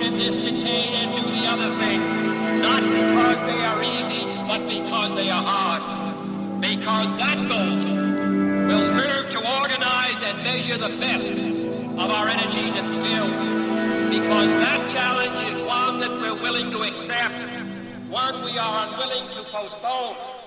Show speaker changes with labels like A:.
A: in this decade and do the other thing, not because they are easy, but because they are hard. Because that goal will serve to organize and measure the best of our energies and skills. Because that challenge is one that we're willing to accept, one we are unwilling to postpone.